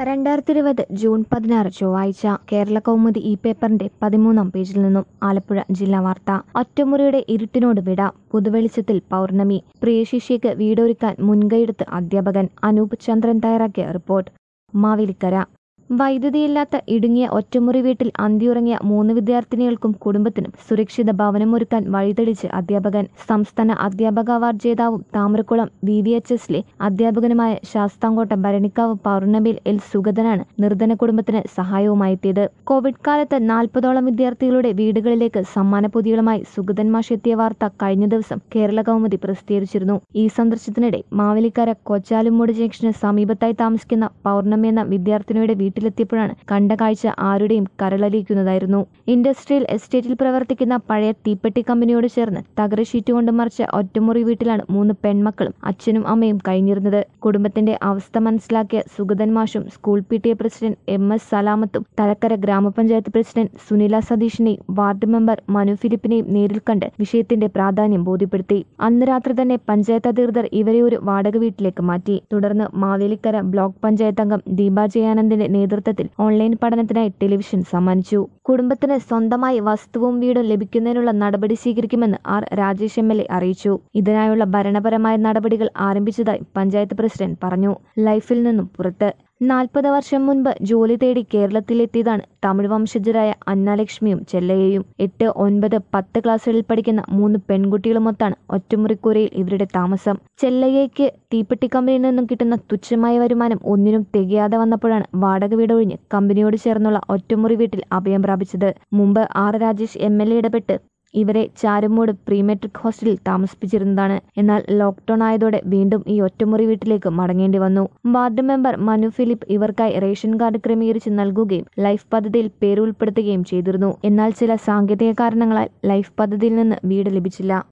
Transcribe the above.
2020 June 16 ചൊവ്വാഴ്ച കേരള കൗമുദി ഈ പേപ്പറിന്റെ 13-ാം പേജിൽ നിന്നും ആലപ്പുഴ ജില്ലാ വാർത്ത. ഒറ്റമുറിയുടെ ഇരുട്ടിനോട് വിട, പുതുവെളിച്ചത്തിൽ പൗർണമി. പ്രിയ ശിഷ്യയ്ക്ക് വീടൊരുക്കാൻ മുൻകൈയെടുത്ത് അധ്യാപകൻ. അനൂപ് ചന്ദ്രൻ തയ്യാറാക്കിയ റിപ്പോർട്ട്. മാവേലിക്കര. വൈദ്യുതിയില്ലാത്ത ഇടുങ്ങിയ ഒറ്റമുറി വീട്ടിൽ അന്തിയുറങ്ങിയ 3 വിദ്യാർത്ഥിനികൾക്കും കുടുംബത്തിനും സുരക്ഷിത ഭവനമൊരുക്കാൻ വഴിതെളിച്ച് അധ്യാപകൻ. സംസ്ഥാന അധ്യാപക അവാർഡ് ജേതാവും താമരക്കുളം VVHSലെ അധ്യാപകനുമായ ശാസ്താംകോട്ട ഭരണിക്കാവ് പൗർണമിയിൽ എൽ സുഗതനാണ് നിർധന കുടുംബത്തിന് സഹായവുമായെത്തിയത്. കോവിഡ് കാലത്ത് 40ഓളം വിദ്യാർത്ഥികളുടെ വീടുകളിലേക്ക് സമ്മാനപ്പൊതികളുമായി സുഗതൻ മാഷ് എത്തിയ വാർത്ത കഴിഞ്ഞ ദിവസം കേരള കൗമുദി പ്രസിദ്ധീകരിച്ചിരുന്നു. ഈ സന്ദർശനത്തിനിടെ മാവേലിക്കര കൊച്ചാലുംമൂട് ജംഗ്ഷന് സമീപത്തായി താമസിക്കുന്ന പൗർണമി എന്ന വിദ്യാർത്ഥിനിയുടെ വീട്ടിലെത്തിയപ്പോഴാണ് കണ്ട കാഴ്ച ആരുടെയും കരളലിയിക്കുന്നതായിരുന്നു. ഇൻഡസ്ട്രിയൽ എസ്റ്റേറ്റിൽ പ്രവർത്തിക്കുന്ന പഴയ തീപ്പെട്ടി കമ്പനിയോട് ചേർന്ന് തകര ഷീറ്റ് കൊണ്ട് മറിച്ച ഒറ്റമുറി വീട്ടിലാണ് 3 പെൺമക്കളും അച്ഛനും അമ്മയും കഴിഞ്ഞിരുന്നത്. കുടുംബത്തിന്റെ അവസ്ഥ മനസ്സിലാക്കിയ സുഗതൻ മാഷും സ്കൂൾ PTA പ്രസിഡന്റ് MS സലാമത്തും തലക്കര ഗ്രാമപഞ്ചായത്ത് പ്രസിഡന്റ് സുനില സതീഷിനെയും വാർഡ് മെമ്പർ മനു ഫിലിപ്പിനെയും നേരിൽ കണ്ട് വിഷയത്തിന്റെ പ്രാധാന്യം ബോധ്യപ്പെടുത്തി. അന്ന് രാത്രി തന്നെ പഞ്ചായത്ത് അധികൃതർ ഇവരെ ഒരു വാടക വീട്ടിലേക്ക് മാറ്റി. തുടർന്ന് മാവേലിക്കര ബ്ലോക്ക് പഞ്ചായത്ത് അംഗം ദീപ ജയാനന്ദിന്റെ നേതൃത്വത്തിൽ ഓൺലൈൻ പഠനത്തിനായി ടെലിവിഷൻ സമ്മാനിച്ചു. കുടുംബത്തിന് സ്വന്തമായി വസ്തുവും വീടും ലഭിക്കുന്നതിനുള്ള നടപടി സ്വീകരിക്കുമെന്ന് രാജേഷ് MLA അറിയിച്ചു. ഇതിനായുള്ള ഭരണപരമായ നടപടികൾ ആരംഭിച്ചതായി പഞ്ചായത്ത് പ്രസിഡന്റ് പറഞ്ഞു. ലൈഫിൽ നിന്നും പുറത്ത്. 40 വർഷം മുൻപ് ജോലി തേടി കേരളത്തിലെത്തിയതാണ് തമിഴ് വംശജരായ അന്നലക്ഷ്മിയും ചെല്ലയ്യയും. 8, 9, 10 ക്ലാസ്സുകളിൽ പഠിക്കുന്ന 3 പെൺകുട്ടികളുമൊത്താണ് ഒറ്റമുറിക്കൂരയിൽ ഇവരുടെ താമസം. ചെല്ലയ്യയ്ക്ക് തീപ്പെട്ടി കമ്പനിയിൽ നിന്നും കിട്ടുന്ന തുച്ഛമായ വരുമാനം ഒന്നിനും തികയാതെ വന്നപ്പോഴാണ് വാടക വീടൊഴിഞ്ഞ് കമ്പനിയോട് ചേർന്നുള്ള ഒറ്റമുറി വീട്ടിൽ അഭയം പ്രാപിച്ചത്. മുമ്പ് രാജേഷ് MLA ഇടപെട്ട് ഇവരെ ചാരുമൂട് പ്രീ മെട്രിക് ഹോസ്റ്റലിൽ താമസിപ്പിച്ചിരുന്നതാണ്. എന്നാൽ ലോക്ക്ഡൌൺ ആയതോടെ വീണ്ടും ഈ ഒറ്റമുറി വീട്ടിലേക്ക് മടങ്ങേണ്ടി വന്നു. വാർഡ് മെമ്പർ മനു ഫിലിപ്പ് ഇവർക്കായി റേഷൻ കാർഡ് ക്രമീകരിച്ച് നൽകുകയും ലൈഫ് പദ്ധതിയിൽ പേര് ഉൾപ്പെടുത്തുകയും ചെയ്തിരുന്നു. എന്നാൽ ചില സാങ്കേതിക കാരണങ്ങളാൽ ലൈഫ് പദ്ധതിയിൽ നിന്ന് വീട് ലഭിച്ചില്ല.